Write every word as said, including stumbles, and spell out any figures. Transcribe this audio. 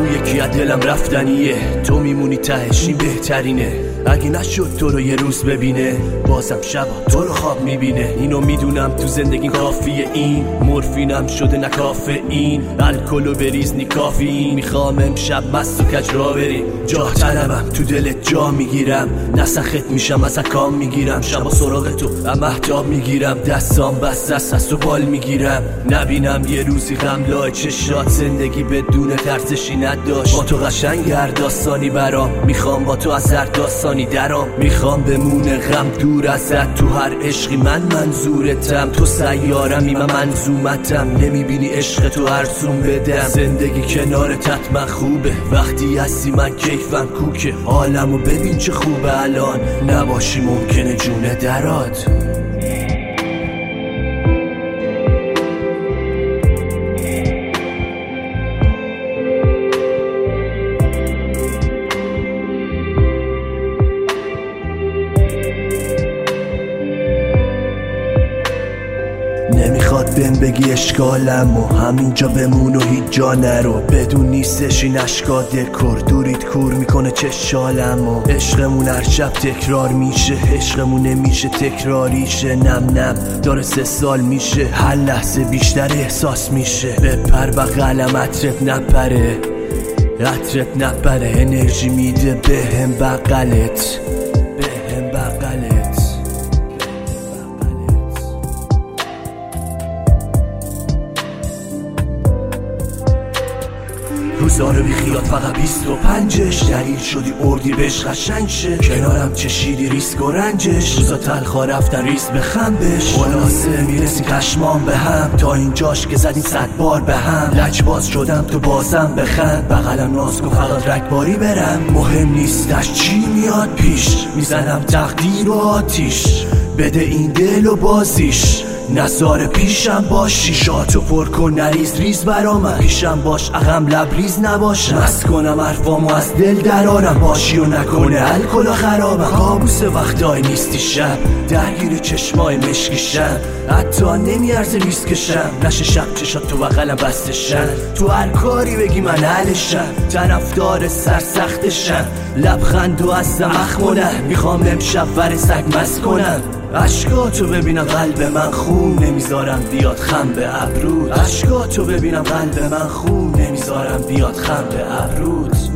اون یکی از دلم رفتنیه، تو میمونی تهش، این بهترینه. اگه نشد تو رو یه روز ببینه، بازم شبا تو رو خواب میبینه. اینو میدونم تو زندگی کافیه، این مورفینم شده نه کافئین. الکلو بریز نی کافئین، میخوام امشب مست و کج را بریم. جاه طلبم تو دلت جا میگیرم، نسخت میشم از اکام میگیرم. شبا سراغ تو ام احتاب میگیرم، دستام بست دست از تو بال میگیرم. نبینم یه روزی غم لای چشات، زندگی بدون ترسشی نداشت. با تو قشنگ هر داستانی برام، میخوام با تو از هر داستانی درام. میخوام بمونه غم دور ازت، تو هر عشقی من منظورتم. تو سیارمی من منظومتم، نمیبینی عشق تو ارسون بدم. زندگی کنارت حتما خوبه، وقتی هستی من کیفم کوکه. حالمو ببین چه خوبه الان، نباشی ممکنه جونه درات. نمیخواد بهم بگی اشکالم و همینجا بمون و هیچ جا نرو. بدون نیستش این اشکا دکور، دوریت کور میکنه چشالم. و عشقمون هر شب تکرار میشه، عشقمون نمیشه تکراریشه. نم نم داره سه سال میشه، هر لحظه بیشتر احساس میشه. بپر بغلم عطرت نپره، عطرت نپره. انرژی میده بهم بغلت، بهم بغلت. روزارو بی خیال فقط بیست و پنجش، دلیل شدی اردی بهش قشنگ شه. کنارم چشیدی ریسک و رنجش، روزا تلخا رفتن ریز به خمبش. خلاصه میرسیم پشمان به هم، تا اینجاش که زدیم صد بار به هم. لجباز شدم تو بازم بخند، بغلم ناز کن فقط رگباری برم. مهم نیستش چی میاد پیش، میزنم تقدیر و آتیش. بده این دل و بازیش، نظاره پیشم باش. شیشاتو پر کن نریز ریز برا من، پیشم باش عقم لبریز نباشم. مست کنم حرفامو از دل درارم، باشی و نکنه الکلا خرابم. کابوس وقتای نیستی شب، درگیر چشمای مشکیشم. حتی نمیارزه ریسکشم، نشه شب چشات تو بغلم بستشم. تو هر کاری بگی من حلشم، طرفدار سرسختشم. لبخند و ازم اخمونم، میخوام امشب ور سگ مست کنم. اشکاتو ببینم قلب من خون، نمیذارم بیاد خم به ابرود. اشکاتو ببینم قلب من خون، نمیذارم بیاد خم به ابرود.